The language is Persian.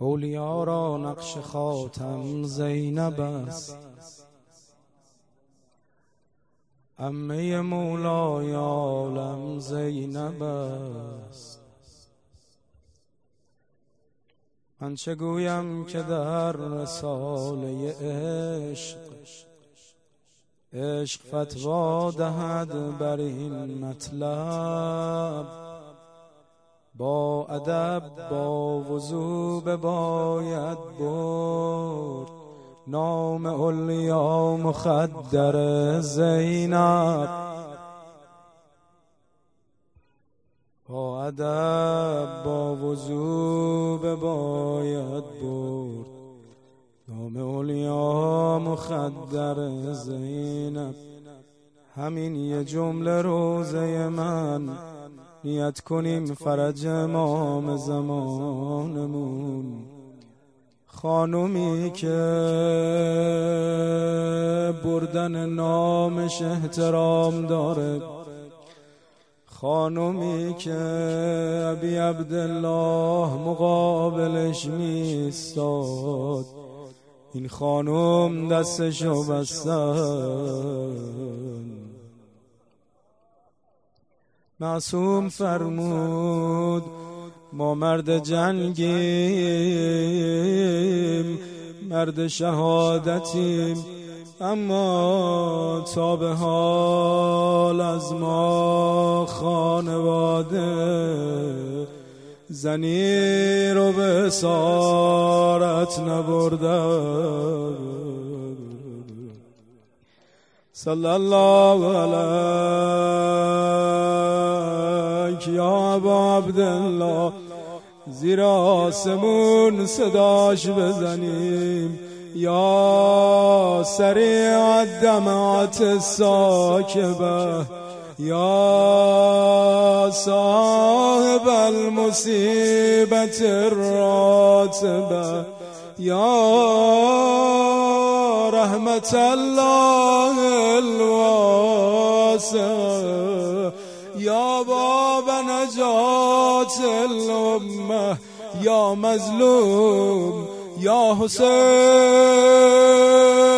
اولیا را نقش خاتم زینب است، عمه مولای عالم زینب است. من چه گویم که در رساله عشق فتوا دهد بر این مطلب. با ادب با وضو بباید برد نام اولیا مخدر زینب. با ادب با وضو بباید برد نام اولیا مخدر زینب. همین یه جمله روزه من نیت کنیم فرج امام زمانمون. خانومی که بردن نامش احترام داره، خانومی که ابی عبدالله مقابلش میستاد، این خانوم دستشو بستن. معصوم فرمود ما مرد جنگیم، مرد شهادتیم، اما تا به حال از ما خانواده زنی رو به اسارت نبردن. صلی الله علیک یا ابا عبدالله، زیر آسمون صداش بزنیم. یا سریع الدمعات الساکبه، یا صاحب المصیبت الراتبه، یا رحمت الله الواسع، یا باب نجات الامه، یا مظلوم، یا حسین.